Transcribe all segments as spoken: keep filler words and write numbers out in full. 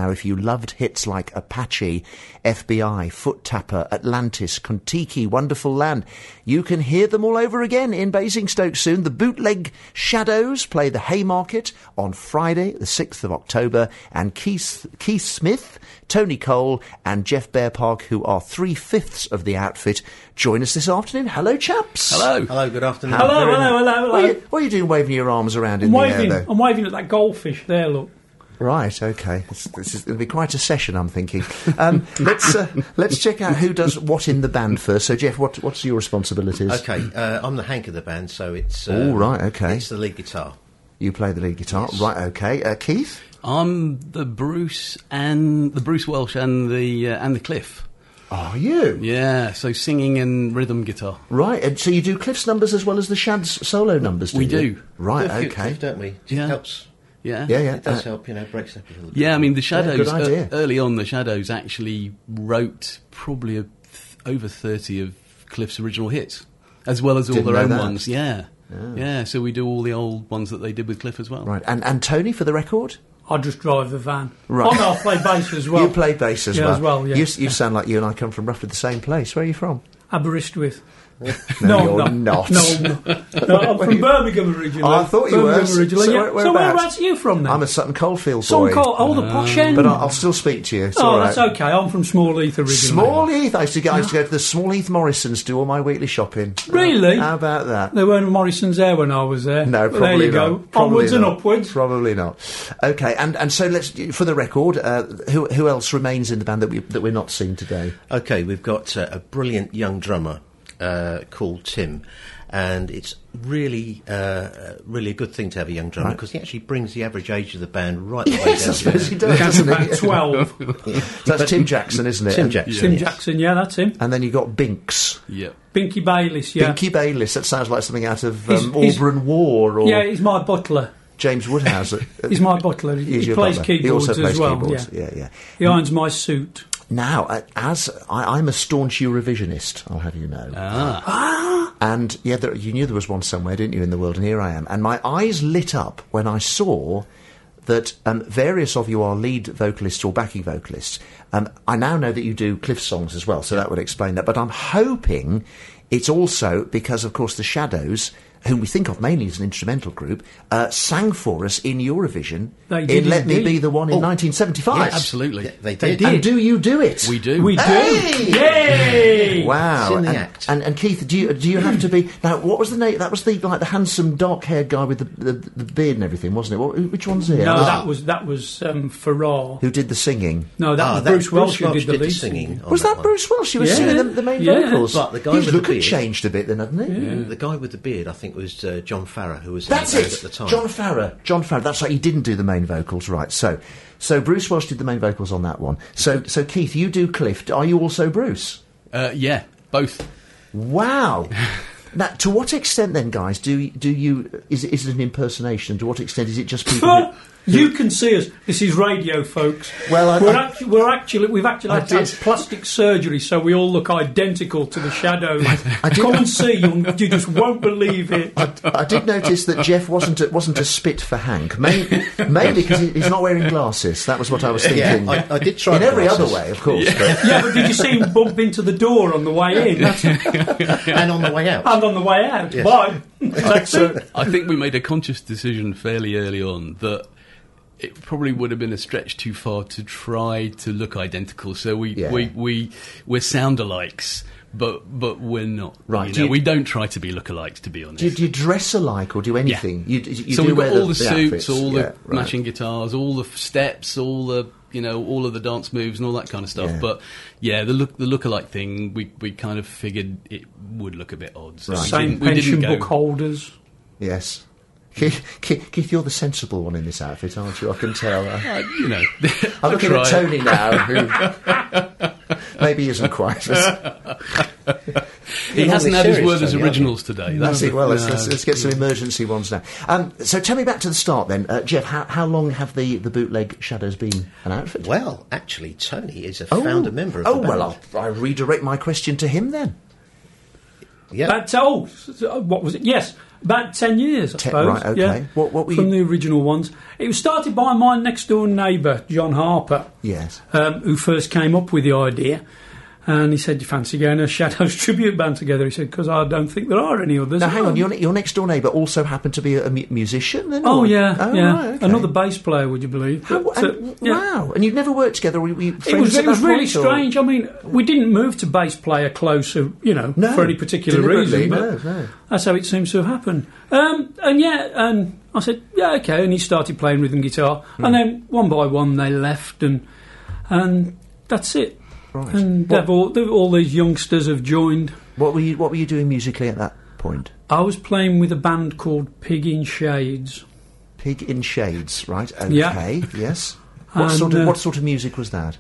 Now, if you loved hits like Apache, F B I, Foot Tapper, Atlantis, Kon-Tiki, Wonderful Land, you can hear them all over again in Basingstoke soon. The Bootleg Shadows play the Haymarket on Friday, the sixth of October, and Keith, Keith Smith, Tony Cole and Jeff Bearpark, who are three-fifths of the outfit, join us this afternoon. Hello, chaps. Hello. Hello, good afternoon. Hello, hello, hello, hello. What are, you, what are you doing waving your arms around in I'm the waving, air, though? I'm waving at that goldfish there, look. Right, OK. This, this is going to be quite a session, I'm thinking. Um, let's uh, let's check out who does what in the band first. So, Jeff, what what's your responsibilities? OK, uh, I'm the Hank of the band, so it's... Uh, Oh, right, OK. It's the lead guitar. You play the lead guitar. Yes. Right, OK. Uh, Keith? I'm the Bruce and the Bruce Welsh and the uh, and the Cliff. Are you? Yeah, so singing and rhythm guitar. Right, and so you do Cliff's numbers as well as the Shad's solo numbers, do We you? do. Right, Good, OK. good, don't we? It Yeah. helps. Yeah, Yeah, yeah. It does uh, help, you know, breaks up a little bit. Yeah, I mean the Shadows. good idea. uh, early on, the Shadows actually wrote probably a th- over thirty of Cliff's original hits, as well as all Didn't their know own that. ones. Yeah. Yeah. yeah. So we do all the old ones that they did with Cliff as well. Right, and, and Tony for the record? I just drive the van. Right. Oh, no, I play bass as well. You play bass as Yeah, well. as well, yeah. You, you Yeah. sound like you and I come from roughly the same place. Where are you from? Aberystwyth. No, no, you're no, not. No, I'm not. No, I'm from Birmingham originally. Oh, I thought you were. Birmingham originally. So yeah. where- so whereabouts? whereabouts are you from then? I'm a Sutton Coldfield boy. Some call, oh, the posh end. But I'll, I'll still speak to you. It's oh, all that's right. okay. I'm from Small Heath originally. Small Heath. I used to go. I used to go to the Small Heath Morrisons to do all my weekly shopping. Really? How about that? There weren't Morrisons there when I was there. No, But probably there you not. go. Probably Onwards and not. upwards. Probably not. Okay, and, and so let's for the record. Uh, who who else remains in the band that we that we're not seeing today? OK, we've got uh, a brilliant young drummer uh, called Tim, and it's really, uh, really a good thing to have a young drummer Right. because he actually brings the average age of the band right the way Yes, I down. suppose he does. Down to doesn't he? about twelve. So that's Tim Jackson, isn't it? Tim And- Jackson. Tim yes. Jackson, yeah, that's him. And then you got Binks. Yep. Binky Bayliss, yeah. Binky Bayliss. That sounds like something out of He's- um, he's- Auburn War or Yeah, he's my butler. James Woodhouse. He's my butler. He, He's he your plays butler. keyboards He also plays as well. keyboards. Yeah. yeah, yeah. He irons my suit. Now, uh, as I, I'm a staunch Eurovisionist, I'll have you know. Ah. And yeah, there, you knew there was one somewhere, didn't you, in the world? And here I am. And my eyes lit up when I saw that um, various of you are lead vocalists or backing vocalists. Um, I now know that you do Cliff songs as well, so that would explain that. But I'm hoping it's also because, of course, the Shadows, whom we think of mainly as an instrumental group, uh, sang for us in Eurovision They in did Let Me indeed. Be the One in Oh, nineteen seventy-five. yes. Absolutely. They, they They did. did. And do you do it? We do. We do. Hey! Yay! Wow! It's in the and, act. And, and Keith, do you do you have to be now? What was the name? That was the like the handsome, dark-haired guy with the, the the beard and everything, wasn't it? What, which one's here? No, Was- that was that was um, Farrar. who did the singing? No, that Ah, was that- Bruce Welsh who did the lead singing. singing. on Was that one. Bruce Welsh? He was Yeah. singing the, the main Yeah. vocals. But the guy His with the look had beard- changed a bit, then, hadn't he? Yeah, the guy with the beard, I think, was uh, John Farrar, who was That's in the band it. at the time. John Farrar. John Farrar. That's right. He didn't do the main vocals, right? So, so Bruce Welsh did the main vocals on that one. So, so Keith, you do Cliff. Are you also Bruce? Uh, yeah, both. Wow. Now, to what extent then, guys, do do you is it, is it an impersonation? To what extent is it just people? who- You can see us. This is radio, folks. Well, I- we're, I- actu- we're actually we've actually I had to have did. plastic surgery, so we all look identical to the Shadows. I did- Come and see. You, you just won't believe it. I did notice that Jeff wasn't a, wasn't a spit for Hank, mainly, mainly because he, he's not wearing glasses. That was what I was thinking. Yeah, I, I did try in every glasses. other way, of course. But Yeah, but did you see him bump into the door on the way in? That's, and on the way out. and on the way out. Yes. Bye. so, I think we made a conscious decision fairly early on that it probably would have been a stretch too far to try to look identical. So we Yeah. we we we're sound-alikes, but but we're not. Right, You do know, you- we don't try to be lookalikes, to be honest. do, you- do you dress alike or do anything? You, you so do we've wear got all the, the suits, outfits. all the Yeah, right. matching guitars, all the f- steps, all the you know all of the dance moves and all that kind of stuff. Yeah. But yeah, the look the lookalike thing, we we kind of figured it would look a bit odd. So Right. we Same didn't, we pension didn't go. book holders. Yes. Keith, Keith, Keith, you're the sensible one in this outfit, aren't you? I can tell. Uh, Uh, you know, I'm I looking try. at Tony now, who maybe isn't quite as... He You're hasn't normally had his serious, word as Tony, aren't you? originals today. That's it. Well, let's, no. let's, let's get some emergency ones now. Um, so tell me back to the start then. Uh, Jeff, how, how long have the, the Bootleg Shadows been an outfit? Well, actually, Tony is a Oh. founder member of Oh, the band. well, I'll, I'll redirect my question to him then. Yeah. But, oh, s- s- what was it? Yes. About ten years, I Ten- suppose. right, okay. Yeah, What- what were from you- the original ones. It was started by my next door neighbour, John Harper, Yes. um, who first came up with the idea. And he said, "Do you fancy going a Shadows tribute band together?" He said, "Because I don't think there are any others." Now, hang Oh. on, your, ne- your next door neighbour also happened to be a, mu- musician then? Oh or- yeah, Oh, yeah. right, okay. Another bass player, would you believe? How- But, and- uh, yeah. Wow, and you've never worked together? Or were you friends It was, at it was that really point, or- strange. I mean, we didn't move to bass player closer, you know, No, for any particular deliberately, reason. But no, no. that's how it seems to have happened. Um, and yeah, and I said, yeah, okay. And he started playing rhythm guitar, Hmm. and then one by one they left, and and that's it. Right. And What- they've all, they've, all these youngsters have joined. What were you What were you doing musically at that point? I was playing with a band called Pig in Shades. Pig in Shades, right? Okay, Yeah. yes. What And, sort of uh, What sort of music was that?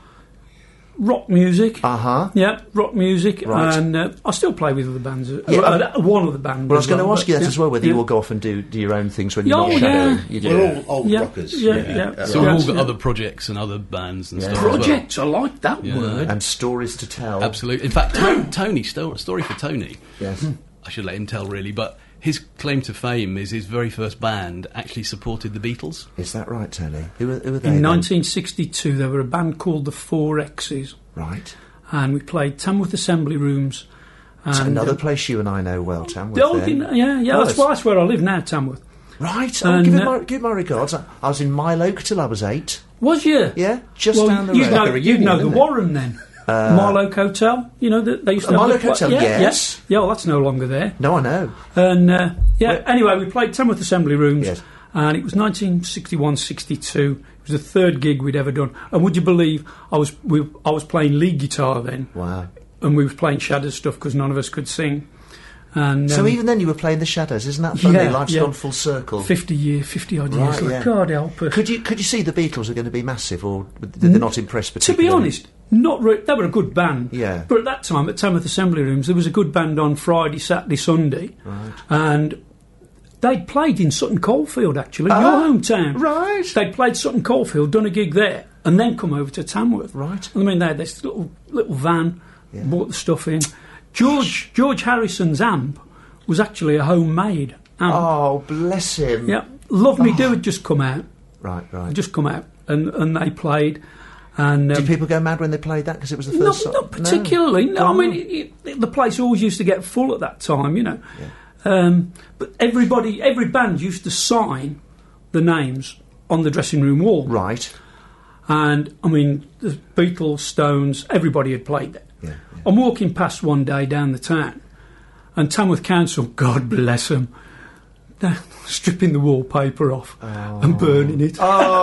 Rock music. Uh huh. Yeah, rock music, Right. and uh, I still play with other bands. Uh, Yeah, uh, one of the bands. Well, I was as going to well, ask you but, that yeah. as well. Whether yeah. you all go off and do, do your own things when you're Oh, not shadow. yeah. You do. We're all old Yeah, rockers. yeah, yeah. Uh, So we've all got Yeah. other projects and other bands and Yeah. stuff. as well. Projects, I like that Yeah. word. And stories to tell. Absolutely. In fact, To- Tony, sto- story for Tony. Yes. I should let him tell, really, but his claim to fame is his very first band actually supported the Beatles. Is that right, Tony? Who are, who are they? In then? nineteen sixty-two, there were a band called the Four X's, Right. and we played Tamworth Assembly Rooms. It's And, another uh, place you and I know well, Tamworth. oh, then. yeah, yeah, Oh, that's, it's- why, that's where I live now, Tamworth. Right. Oh, And, give, it uh, my, give my regards. I, I was in Milo till I was eight. Was you? Yeah, just well, down the you'd road. know, Like a you'd reunion, know the isn't it? Warren then. Marlow Hotel, you know that they used to Uh, have Marlow the- Hotel, yeah, yes. yeah, yeah. Well, that's no longer there. No, I know. And uh, yeah, Where- anyway, we played Tamworth Assembly Rooms, Yes. and it was nineteen sixty-one sixty-two. It was the third gig we'd ever done. And would you believe I was we, I was playing lead guitar then, Wow. and we were playing Shadows stuff because none of us could sing. And So um, even then you were playing the Shadows, isn't that funny? Yeah, Life's yeah. gone full circle. fifty year, fifty odd Right, years. Like, yeah. God help us. Could you could you see the Beatles are going to be massive, or they're not impressed To be particularly? honest, not re- they were a good band. Yeah. But at that time, at Tamworth Assembly Rooms, there was a good band on Friday, Saturday, Sunday, and they'd played in Sutton Coldfield actually, Ah, your hometown. right. They'd played Sutton Coldfield, done a gig there, and then come over to Tamworth. Right. I mean, they had this little little van, Yeah. bought the stuff in. George George Harrison's amp was actually a homemade amp. Oh, bless him. Yeah, Love Me Do had just come out, Right, right. just come out, and and they played. And um, Did people go mad when they played that because it was the not, first song? not particularly. No, I Oh. mean, it, it, the place always used to get full at that time, you know. Um, but everybody, every band used to sign the names on the dressing room wall. Right. And, I mean, the Beatles, Stones, everybody had played there. Yeah, yeah. I'm walking past one day down the town, and Tamworth Council, God bless them, they're stripping the wallpaper off and burning it.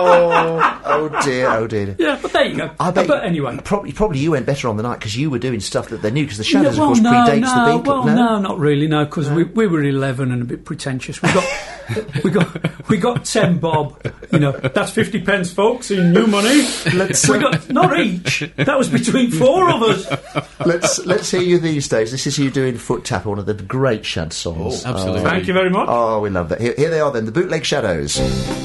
Oh, oh dear, oh dear. Yeah, but there you go. I bet but anyway. probably, probably you went better on the night because you were doing stuff that they knew because the Shadows, Yeah, well, of course, no, predates no, the Beatles. Well, no? not really, no, because we, we were eleven and a bit pretentious. We got, we got, we got ten bob. You know, that's fifty pence, folks, in new money. Let's, we uh, got not each. That was between four of us. let's let's hear you these days. This is you doing Foot Tapper, one of the great Shad songs. Oh, absolutely. Thank you very much. Oh, we love that. Here, here they are then, the Bootleg Shadows.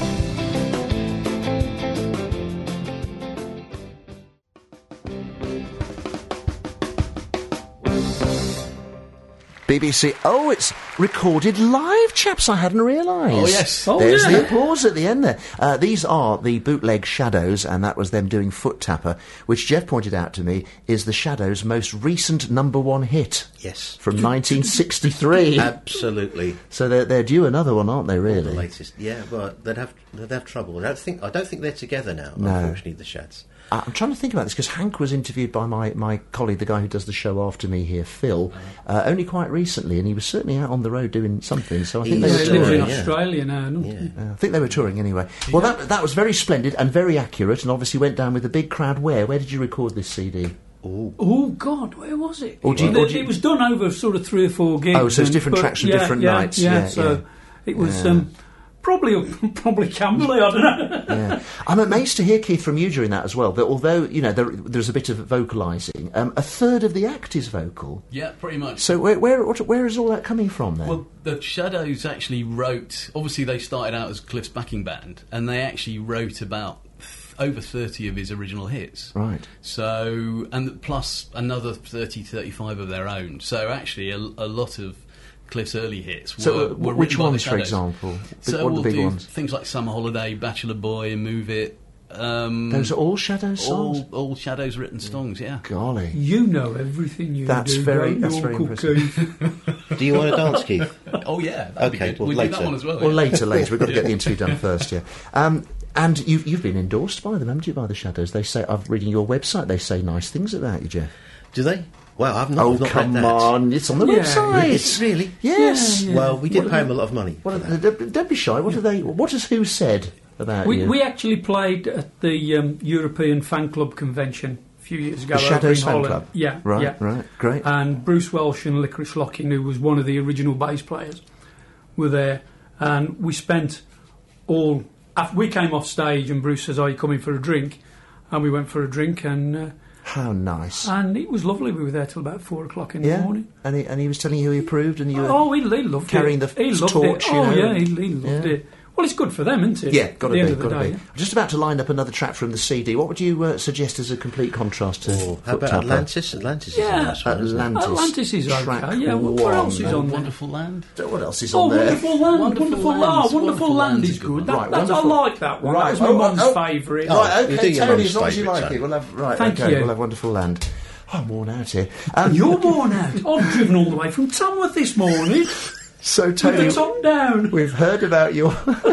B B C. Oh, it's recorded live, chaps. I hadn't realised. Oh, yes. Oh, There's yeah. the applause at the end there. Uh, these are the Bootleg Shadows, and that was them doing Foot Tapper, which Jeff pointed out to me is the Shadows' most recent number one hit Yes. from nineteen sixty-three. Absolutely. So they're, they're due another one, aren't they, The really? latest. Yeah, well, they'd have they'd have trouble. I don't think I don't think they're together now. No. Unfortunately, the Shads. Uh, I'm trying to think about this because Hank was interviewed by my, my colleague, the guy who does the show after me here, Phil, uh, only quite recently, and he was certainly out on the road doing something. So I think He they is were He touring, lives in touring. yeah. Australia now. doesn't he? Yeah. Uh, I think they were touring anyway. Well, that that was very splendid and very accurate, and obviously went down with a big crowd. Where where did you record this C D? Oh, Oh God, where was it? Or do you- it, or do you- it was done over sort of three or four gigs. Oh, so it's and- different but tracks from yeah, different yeah, nights. Yeah, Yeah, so yeah. it was Yeah. um, probably probably Camberley. I don't know. Yeah. I'm amazed to hear, Keith, from you during that as well, that although, you know, there, there's a bit of vocalising, um, a third of the act is vocal. Yeah, pretty much. So where where, what, where is all that coming from then? Well, the Shadows actually wrote. Obviously, they started out as Cliff's backing band, and they actually wrote about th- over thirty of his original hits. Right. So, and plus another thirty, thirty-five of their own. So, actually, a, a lot of Cliff's early hits were, So, uh, were which written by the ones, for Shadows. example? So what are we'll the big do ones? things like Summer Holiday, Bachelor Boy, Move It. Um, Those are all Shadows songs? all, all Shadows written songs, yeah. Golly. You know everything you That's do. very- don't that's you, very Uncle impressive. Keith? Do you want to dance, Keith? Oh, yeah. that'd be Okay, good. well, we later. do that one as well. Well, yeah. later, later. We've got to get the interview done first, yeah. Um, and you've, you've been endorsed by them, haven't you, by the Shadows? They say, I'm reading your website, they say nice things about you, Jeff. Do they? Well, I've not, Oh, I've not come read that. on, it's on the Yeah, website. It's really? Yes. Yeah, yeah. Well, we did What- pay him a lot of money. What are, don't, don't be shy. What are they? What has who said about We, you? we actually played at the um, European Fan Club convention a few years ago. The over Shadows in Fan Holland. Club? Yeah, Right, yeah. right, great. And Bruce Welsh and Licorice Locking, who was one of the original bass players, were there. And we spent all... After we came off stage and Bruce says, are you coming for a drink? And we went for a drink and... Uh, How nice. and it was lovely. We were there till about four o'clock in the Yeah, morning. and he, and he was telling you he approved, and you were Oh, he, he loved carrying it. the he loved torch, it. you Oh, know, yeah, and- he, he loved yeah. it. Well, it's good for them, isn't it? yeah, got At to the end be, of the got to day, be. yeah. I'm just about to line up another track from the C D. What would you uh, suggest as a complete contrast to? Or how Foot about Tapper? Atlantis? Atlantis is Yeah. a nice one, isn't it? Atlantis. Atlantis is Track okay. Yeah, what, what else is one. on there? Wonderful Land. What else is Oh, on there? Wonderful Land, Wonderful Wonderful Land. Land's- Oh, Wonderful Wonderful Land Land's is a good good. one. That, Right, that's, I Wonderful- like that one. Right, That was my oh, mum's oh, favourite. Oh, Right, you okay, do your Tony, mum's as long as you favourite, like so. it. We'll have, right, Thank okay, you. we'll have Wonderful Land. Oh, I'm worn out here. Um, You're worn out. I've driven all the way from Tamworth this morning so, with Tony, the top down. we've heard about your...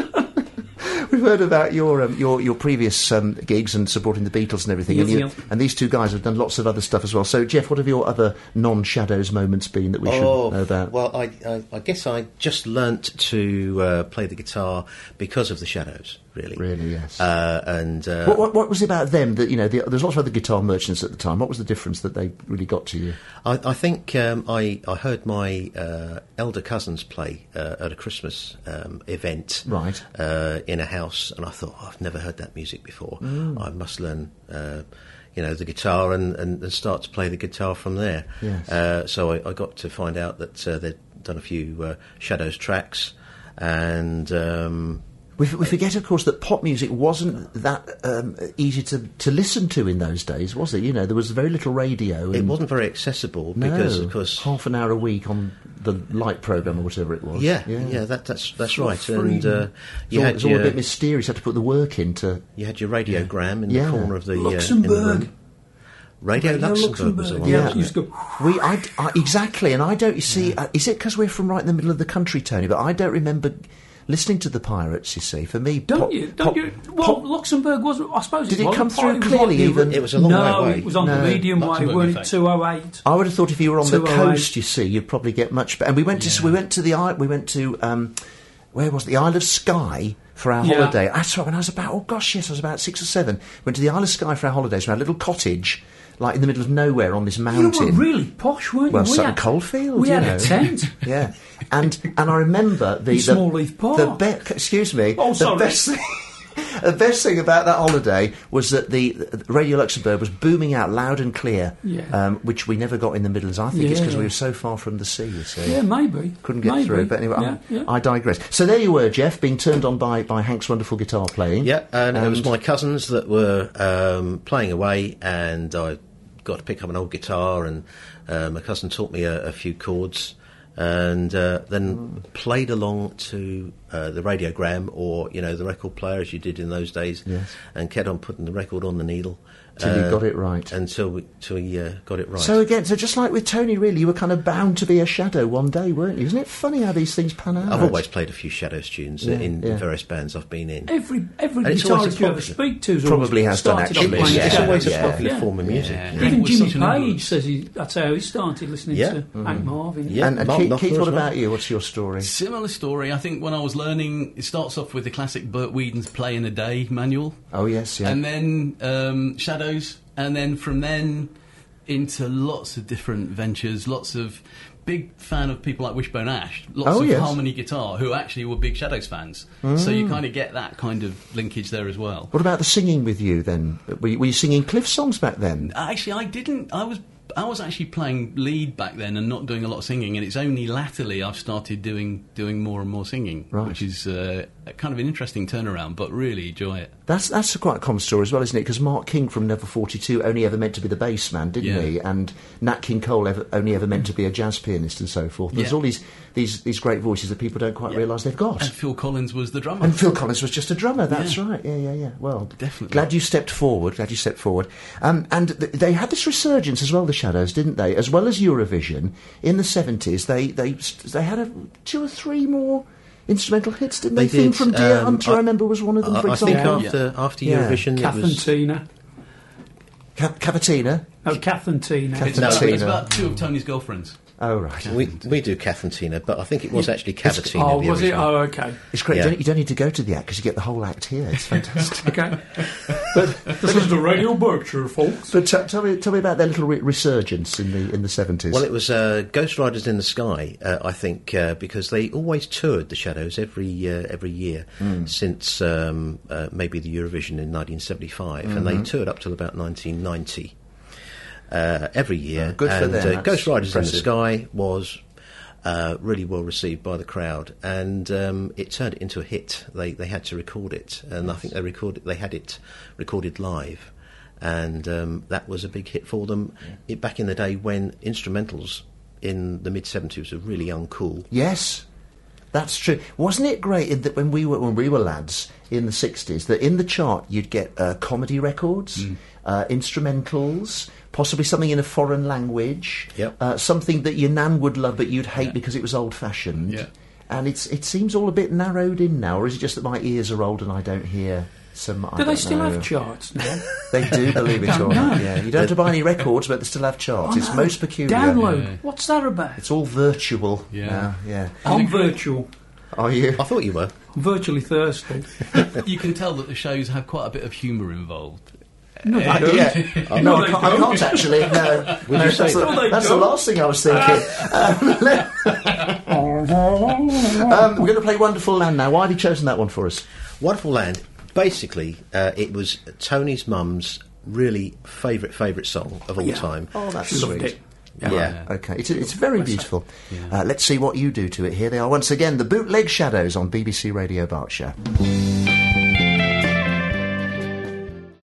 We've heard about your um, your your previous um, gigs and supporting the Beatles and everything, and, Yes, you, yes. and these two guys have done lots of other stuff as well. So, Jeff, what have your other non-Shadows moments been that we should Oh, know about? well, I, I, I guess I just learnt to uh, play the guitar because of the Shadows, really. Really, yes. Uh, and uh, what, what, what was it about them that, you know, the, there's lots of other guitar merchants at the time. What was the difference that they really got to you? I, I think um, I, I heard my uh, elder cousins play uh, at a Christmas um, event Right. uh, in a house, and I thought, oh, I've never heard that music before. Mm. I must learn, uh, you know, the guitar and, and, and start to play the guitar from there. Yes. Uh, so I, I got to find out that uh, they'd done a few uh, Shadows tracks, and... Um, We, we forget, of course, that pop music wasn't that um, easy to, to listen to in those days, was it? You know, there was very little radio. it and wasn't very accessible no, because, of course, half an hour a week on the Light programme or whatever it was. yeah, yeah, that, that's that's For right. free. And uh, It's you all, had it's all a your bit mysterious. You had to put the work into. you had your radiogram in Yeah. the corner of the uh, in the Luxembourg. room. Radio, Radio Luxembourg, was the one. Yeah, Yeah. it used to go... We, I, I, exactly, and I don't. You see, uh, is it because we're from right in the middle of the country, Tony? But I don't remember listening to the Pirates. You see, for me, Don't pop- you? Don't pop- you? Well, pop- Luxembourg wasn't... I suppose Did it was come a through part- was clearly like the- even- It was a long no, way away. it was on No. the medium way, Luxembourg, weren't in it? fact. two oh eight. I would have thought if you were on the two oh eight. coast, you see, you'd probably get much better. And we went to we went to the Isle- we went to um, where was it? The Isle of Skye for our Yeah. holiday. That's right. When I was about oh gosh, yes, I was about six or seven. Went to the Isle of Skye for our holidays. We had a little cottage, like in the middle of nowhere on this You mountain. were really posh, weren't Well, you? We some had- Coalfield, We you had know. a tent. Yeah, and and I remember the In the, Smallheath Park. the be- excuse me. Oh, the sorry. best thing. The best thing about that holiday was that the, the Radio Luxembourg was booming out loud and clear, Yeah. um, which we never got in the Midlands. I think it's Yeah, because we yeah. were so far from the sea, you see. Yeah, maybe. Couldn't get Maybe. through. But anyway, Yeah, I, yeah. I digress. So there you were, Jeff, being turned on by, by Hank's wonderful guitar playing. Yeah, and, it was And- my cousins that were um, playing away, and I got to pick up an old guitar, and uh, my cousin taught me a, a few chords, and uh, then played along to uh, the radiogram, or you know, the record player as you did in those days, Yes. and kept on putting the record on the needle Till you uh, got it right. until we, till we uh, got it right. So again, so just like with Tony, really, you were kind of bound to be a shadow one day, weren't you? Isn't it funny how these things pan out? I've always played a few Shadows tunes uh, Yeah, in yeah. various bands I've been in. Every every And it's always guitarist you ever popular. speak to has Probably always has done, started off actually. playing Yeah, It's shadows. always a yeah. popular Yeah. form of music. Yeah. yeah. Hank Even was Jimmy such an Page influence. says he, that's how he started listening Yeah. to Hank Marvin. Yeah. And, and Mark Keith, Knopfler Keith, as what well. about you? What's your story? Similar story. I think when I was learning, it starts off with the classic Burt Whedon's Play in a Day manual. Oh, yes, yeah. And then um, Shadows, and then from then into lots of different ventures, lots of big fan of people like Wishbone Ash, lots Oh, of yes. harmony guitar, who actually were big Shadows fans. So you kind of get that kind of linkage there as well. What about the singing with you then? Were you, were you singing Cliff songs back then? Actually, I didn't. I was I was actually playing lead back then and not doing a lot of singing, and it's only latterly I've started doing doing more and more singing, Right. which is uh, kind of an interesting turnaround, but really enjoy it. That's that's a quite a common story as well, isn't it? Because Mark King from Level forty-two only ever meant to be the bass man, didn't Yeah. he? And Nat King Cole ever, only ever meant to be a jazz pianist and so forth. There's Yeah. all these, these these great voices that people don't quite Yeah. realise they've got. And Phil Collins was the drummer. And Phil Collins was just a drummer, that's Yeah. right. Yeah, yeah, yeah. Well, Definitely. glad you stepped forward, glad you stepped forward. Um, and th- they had this resurgence as well, the Shadows, didn't they? As well as Eurovision, in the seventies, they, they, they had a, two or three more instrumental hits, didn't they? They Theme did, from Deer um, Hunter, I, I- remember, was one of them, I, for I think example. after after Yeah. Eurovision, Kath it and was Tina. Ca- Cavatina? No, Kath and Tina. Kath It's, and about, Tina. it's about two of Tony's girlfriends. Oh, right. we we do Kath and Tina, but I think it was actually Cavatina. Oh, the was it? original. Oh, okay. It's great. Yeah. You, don't, you don't need to go to the act because you get the whole act here. It's fantastic. Okay. This is the Radio Berkshire, folks. But t- tell me, tell me about their little re- resurgence in the in the seventies. Well, it was uh, Ghost Riders in the Sky, uh, I think, uh, because they always toured the Shadows every uh, every year since um, uh, maybe the Eurovision in nineteen seventy-five, and they toured up till about nineteen ninety. Uh, every year, Uh, good for and them, uh, that's Ghost Riders impressive. in the Sky was uh, really well received by the crowd, and um, it turned it into a hit. They they had to record it, and I think they recorded they had it recorded live, and um, that was a big hit for them. It, back in the day when instrumentals in the mid seventies were really uncool. Yes, that's true. Wasn't it great in that when we were when we were lads in the sixties that in the chart you'd get uh, comedy records, uh, instrumentals, possibly something in a foreign language, Yep. uh, something that your nan would love but you'd hate Yeah. because it was old-fashioned. Yeah. And it's it seems all a bit narrowed in now, or is it just that my ears are old and I don't hear some? I Do they don't still know. have charts now? They do, believe it or not. Yeah, you don't have to buy any records, but they still have charts. It's most peculiar. Download. Yeah. What's that about? It's all virtual. Yeah. now, yeah. I'm virtual. Are you? I thought you were. I'm virtually thirsty. You can tell that the shows have quite a bit of humour involved. No, they Uh, don't. yeah. No, no, I they can't, I don't. can't actually. No, Would no you say that's, the, that? No, they that's the don't. last thing I was thinking. um, let- um, we're going to play Wonderful Land now. Why have you chosen that one for us? Wonderful Land. Basically, uh, it was Tony's mum's really favourite favourite song of all Yeah. time. Oh, that's She loved sweet. it. Yeah. Okay, it's, it's very beautiful. Uh, let's see what you do to it. Here they are once again, the Bootleg Shadows on B B C Radio Berkshire.